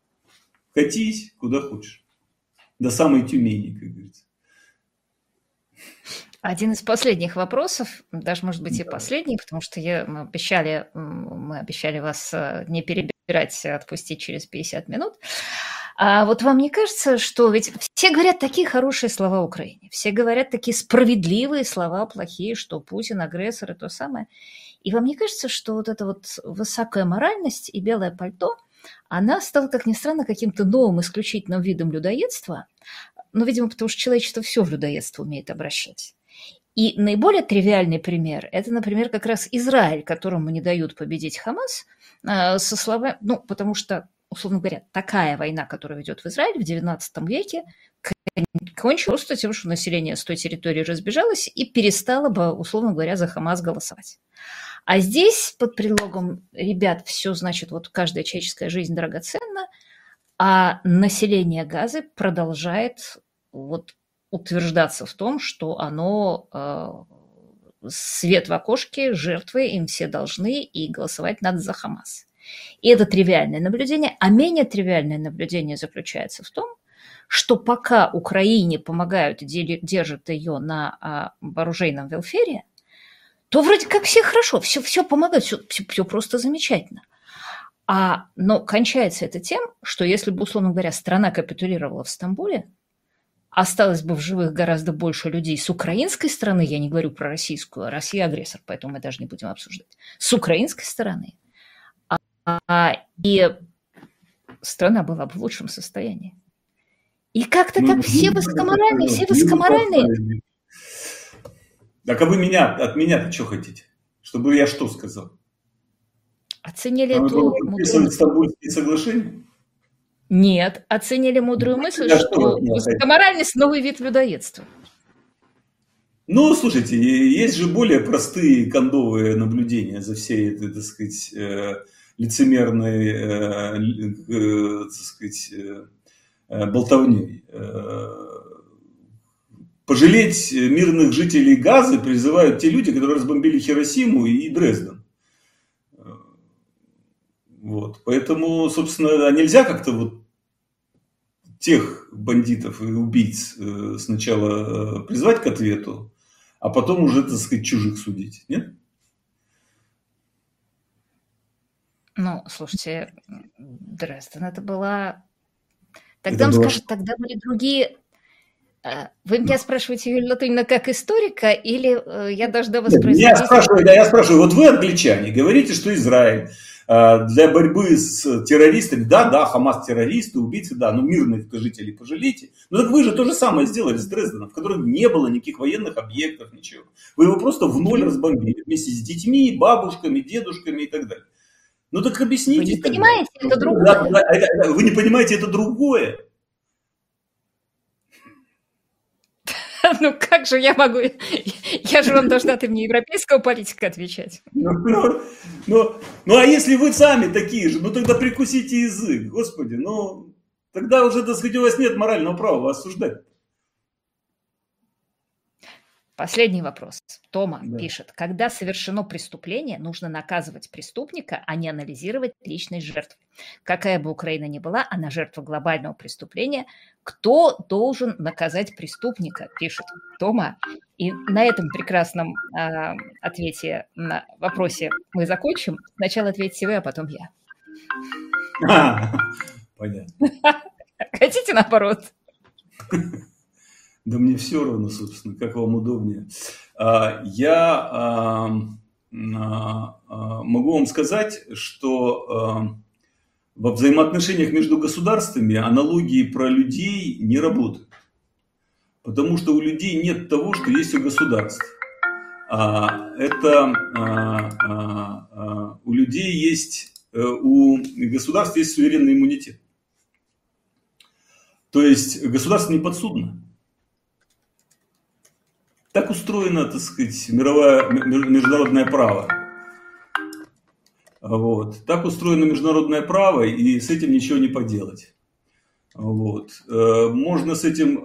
катись куда хочешь. До самой Тюмени, как говорится. Один из последних вопросов, даже, может быть, и Да. последний, потому что мы обещали вас не перебирать, отпустить через 50 минут. А вот вам не кажется, что ведь все говорят такие хорошие слова Украине, все говорят такие справедливые слова, плохие, что Путин агрессор и то самое. И вам не кажется, что вот эта вот высокая моральность и белое пальто, она стала, как ни странно, каким-то новым исключительным видом людоедства, ну, видимо, потому что человечество все в людоедство умеет обращать. И наиболее тривиальный пример – это, например, как раз Израиль, которому не дают победить Хамас, со словами, ну, потому что, условно говоря, такая война, которая ведет в Израиле в XIX веке, кончилась просто тем, что население с той территории разбежалось и перестало бы, условно говоря, за Хамас голосовать. А здесь под предлогом, ребят, все, значит, вот каждая человеческая жизнь драгоценна, а население Газы продолжает вот утверждаться в том, что оно свет в окошке, жертвы, им все должны, и голосовать надо за Хамас. И это тривиальное наблюдение. А менее тривиальное наблюдение заключается в том, что пока Украине помогают и держат ее на оружейном велфере, то вроде как все хорошо, все помогает, все просто замечательно. Но кончается это тем, что если бы, условно говоря, страна капитулировала в Стамбуле, осталось бы в живых гораздо больше людей с украинской стороны, я не говорю про российскую, а Россия агрессор, поэтому мы даже не будем обсуждать, с украинской стороны, и страна была бы в лучшем состоянии. И как-то так все высокоморальные. Так а вы от меня-то что хотите? Чтобы я что сказал? Оценили эту мудрую Стамбульские соглашения? Нет, оценили мудрую мысль, что высокоморальность – новый вид людоедства. Ну, слушайте, есть же более простые кондовые наблюдения за всей этой, так сказать, лицемерной, так сказать, болтовней. Пожалеть мирных жителей Газы призывают те люди, которые разбомбили Хиросиму и Дрезден. Вот. Поэтому, собственно, нельзя как-то вот тех бандитов и убийц сначала призвать к ответу, а потом уже, так сказать, чужих судить, нет? Ну, слушайте, Дрезден это была... Тогда он скажет, тогда были другие... Вы меня спрашиваете, Юлия Анатольевна, как историка, или я должна воспроизводить... Я спрашиваю, вот вы, англичане, говорите, что Израиль для борьбы с террористами, да, Хамас террористы, убийцы, да, но мирных жителей пожалейте. Но так вы же то же самое сделали с Дрезденом, в котором не было никаких военных объектов, ничего. Вы его просто в ноль разбомбили, вместе с детьми, бабушками, дедушками и так далее. Ну так объясните. Вы не понимаете, это другое. Вы не понимаете, это другое. Ну как же я могу? Я же вам должна, ты мне европейского политика отвечать. А если вы сами такие же, ну тогда прикусите язык, господи, ну тогда уже, так сказать, у вас нет морального права вас осуждать. Последний вопрос. Тома пишет, когда совершено преступление, нужно наказывать преступника, а не анализировать личность жертвы. Какая бы Украина ни была, она жертва глобального преступления. Кто должен наказать преступника, пишет Тома. И на этом прекрасном ответе на вопросе мы закончим. Сначала ответьте вы, а потом я. Понятно. Хотите наоборот? Да мне все равно, собственно, как вам удобнее. Я могу вам сказать, что во взаимоотношениях между государствами аналогии про людей не работают. Потому что у людей нет того, что есть у государств. У людей есть, у государств есть суверенный иммунитет. То есть государство не подсудно. Так устроено, так сказать, международное право. Вот. Так устроено международное право, и с этим ничего не поделать. Вот. Можно с этим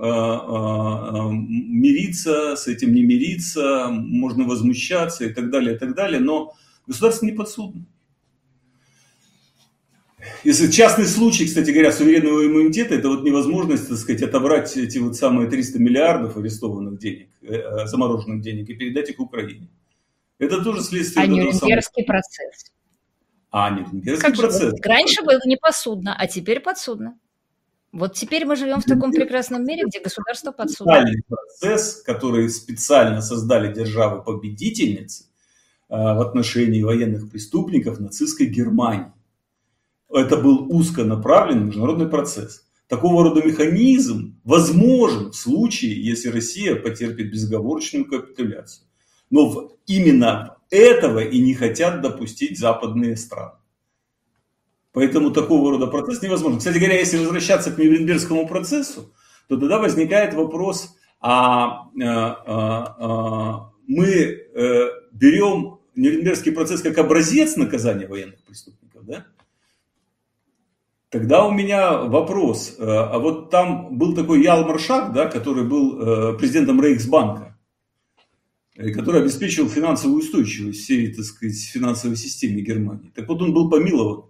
мириться, с этим не мириться, можно возмущаться и так далее, но государство не подсудно. Если частный случай, кстати говоря, суверенного иммунитета, это вот невозможность, так сказать, отобрать эти вот самые 300 миллиардов арестованных денег, замороженных денег и передать их Украине. Это тоже следствие А вот этого самого. Нюрнбергский процесс? А, Нюрнбергский Как же? процесс. Раньше было не подсудно, а теперь подсудно. Вот теперь мы живем в таком прекрасном мире, где государство подсудно. Специальный процесс, который специально создали державы-победительницы в отношении военных преступников нацистской Германии. Это был узконаправленный международный процесс. Такого рода механизм возможен в случае, если Россия потерпит безоговорочную капитуляцию. Но именно этого и не хотят допустить западные страны. Поэтому такого рода процесс невозможен. Кстати говоря, если возвращаться к Нюрнбергскому процессу, то тогда возникает вопрос, мы берем Нюрнбергский процесс как образец наказания военных преступников, да? Тогда у меня вопрос. А вот там был такой Ялмар Шах, да, который был президентом Рейхсбанка, который обеспечивал финансовую устойчивость всей, так сказать, финансовой системе Германии. Так вот, он был помилован.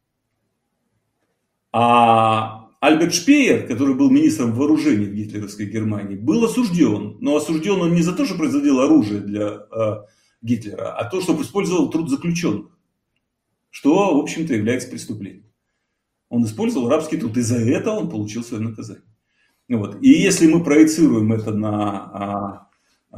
А Альберт Шпеер, который был министром вооружений в гитлеровской Германии, был осужден. Но осужден он не за то, что производил оружие для Гитлера, а то, что использовал труд заключенных. Что, в общем-то, является преступлением. Он использовал рабский труд, и за это он получил свое наказание. Вот. И если мы проецируем это на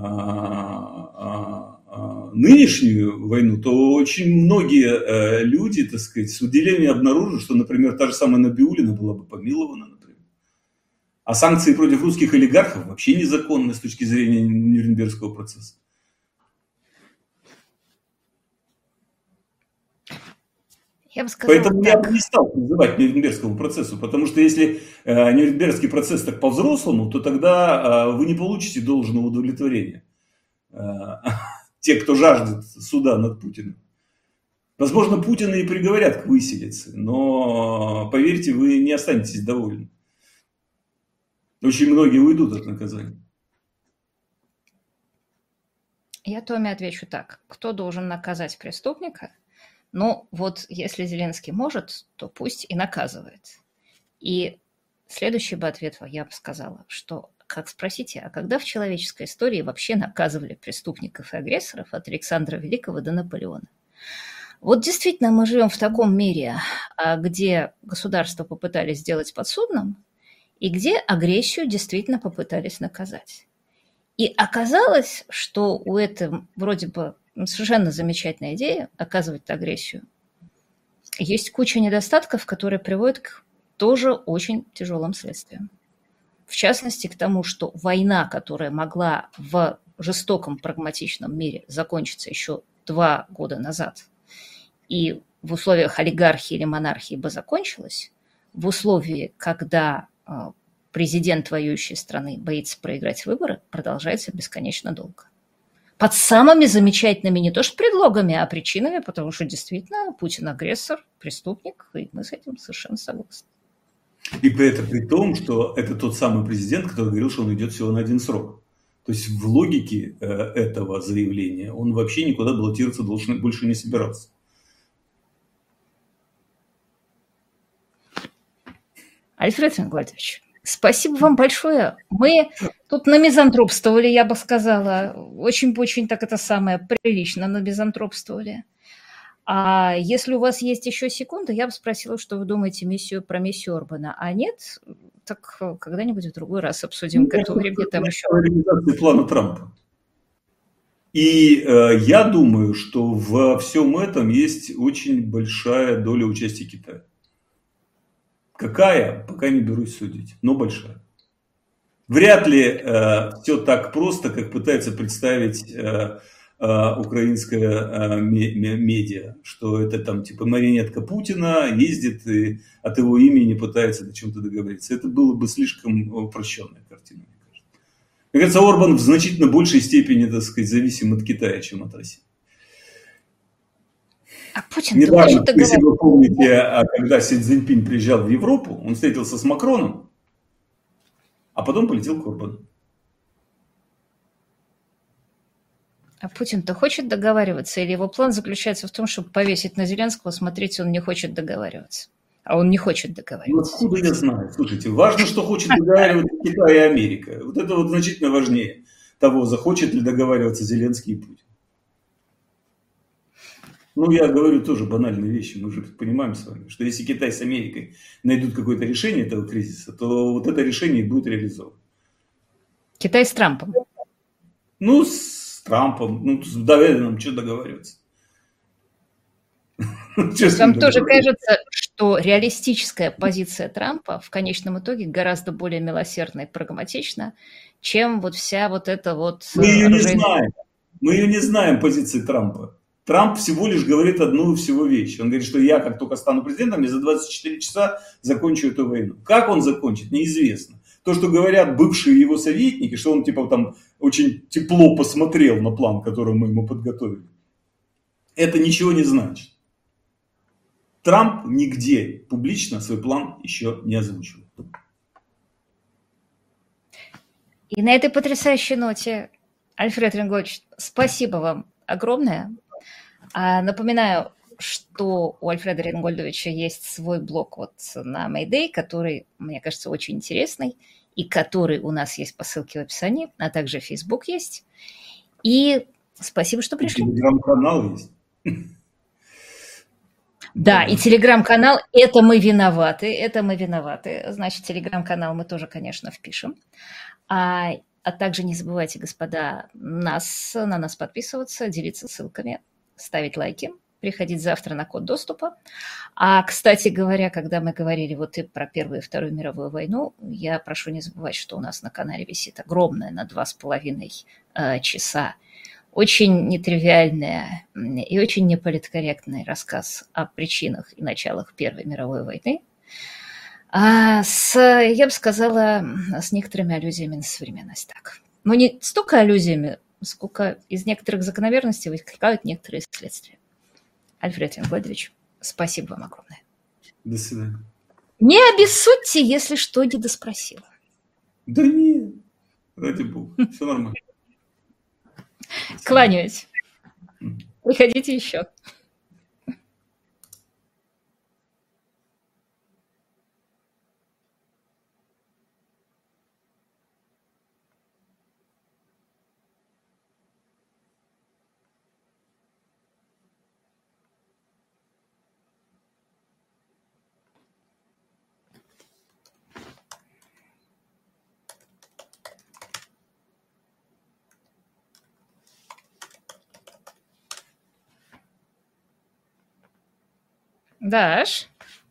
нынешнюю войну, то очень многие люди, так сказать, с удивлением обнаружат, что, например, та же самая Набиуллина была бы помилована, например. А санкции против русских олигархов вообще незаконны с точки зрения Нюрнбергского процесса. Я бы сказала, поэтому так. Я бы не стал призывать к Нюрнбергскому процессу, потому что если Нюрнбергский процесс так по-взрослому, то тогда вы не получите должного удовлетворения. Те, кто жаждет суда над Путиным. Возможно, Путина и приговорят к выселице, но, поверьте, вы не останетесь довольны. Очень многие уйдут от наказания. Я Томе отвечу так. Кто должен наказать преступника? Ну, вот если Зеленский может, то пусть и наказывает. И следующий бы ответ я бы сказала, что, как спросите, а когда в человеческой истории вообще наказывали преступников и агрессоров от Александра Великого до Наполеона? Вот действительно мы живем в таком мире, где государство попытались сделать подсудным, и где агрессию действительно попытались наказать. И оказалось, что у этого вроде бы совершенно замечательная идея оказывать агрессию. Есть куча недостатков, которые приводят к тоже очень тяжелым следствиям. В частности, к тому, что война, которая могла в жестоком прагматичном мире закончиться еще 2 года назад, и в условиях олигархии или монархии бы закончилась, в условии, когда президент воюющей страны боится проиграть выборы, продолжается бесконечно долго. Под самыми замечательными не то что предлогами, а причинами, потому что действительно Путин агрессор, преступник, и мы с этим совершенно согласны. И при том, что это тот самый президент, который говорил, что он идет всего на 1 срок. То есть в логике этого заявления он вообще никуда баллотироваться больше не собирался. Альфред Ингвальдович, спасибо вам большое. Мы тут намизантропствовали, я бы сказала. Очень так это самое прилично намизантропствовали. А если у вас есть еще секунда, я бы спросила, что вы думаете про миссию Орбана. А нет, так когда-нибудь в другой раз обсудим, который где там еще. Реализация плана Трампа. И я думаю, что во всем этом есть очень большая доля участия Китая. Какая, пока не берусь судить, но большая. Вряд ли все так просто, как пытается представить украинская медиа, что это там типа марионетка Путина ездит и от его имени пытается о чем-то договориться. Это было бы слишком упрощенная картина, мне кажется. Мне кажется, Орбан в значительно большей степени, так сказать, зависим от Китая, чем от России. А Путин недавно, если вы помните, когда Си Цзиньпинь приезжал в Европу, он встретился с Макроном, а потом полетел к Орбану. А Путин-то хочет договариваться, или его план заключается в том, чтобы повесить на Зеленского, смотрите, он не хочет договариваться? А он не хочет Ну, договариваться. откуда я знаю? Слушайте, важно, что хочет договариваться Китай и Америка. Вот это вот значительно важнее того, захочет ли договариваться Зеленский и Путин. Ну, я говорю тоже банальные вещи. Мы же понимаем с вами, что если Китай с Америкой найдут какое-то решение этого кризиса, то вот это решение и будет реализовано. Китай с Трампом. Ну, с Трампом. Ну, с Байденом что договариваться? То есть вам тоже кажется, что реалистическая позиция Трампа в конечном итоге гораздо более милосердна и прагматична, чем вот вся вот эта вот... Мы ее не знаем. Мы ее не знаем, позиции Трампа. Трамп всего лишь говорит одну всего вещь. Он говорит, что я, как только стану президентом, я за 24 часа закончу эту войну. Как он закончит, неизвестно. То, что говорят бывшие его советники, что он типа там очень тепло посмотрел на план, который мы ему подготовили, это ничего не значит. Трамп нигде публично свой план еще не озвучил. И на этой потрясающей ноте, Альфред Рингольдович, спасибо вам огромное. Напоминаю, что у Альфреда Рингольдовича есть свой блог вот на Mayday, который, мне кажется, очень интересный, и который у нас есть по ссылке в описании, а также Facebook есть. И спасибо, что пришли. Телеграм-канал есть. Да, и телеграм-канал «Это мы виноваты», это мы виноваты. Значит, телеграм-канал мы тоже, конечно, впишем. А также не забывайте, господа, на нас подписываться, делиться ссылками, ставить лайки, приходить завтра на код доступа. Кстати говоря, когда мы говорили вот и про Первую и Вторую мировую войну, я прошу не забывать, что у нас на канале висит огромное на 2,5 часа очень нетривиальный и очень неполиткорректный рассказ о причинах и началах Первой мировой войны, я бы сказала, с некоторыми аллюзиями на современность. Так. Но не столько аллюзиями, сколько из некоторых закономерностей вытекают некоторые следствия. Альфред Рингольдович, спасибо вам огромное. До свидания. Не обессудьте, если что не доспросила. Да нет, ради бога, все нормально. Кланяюсь. Приходите еще. Даш?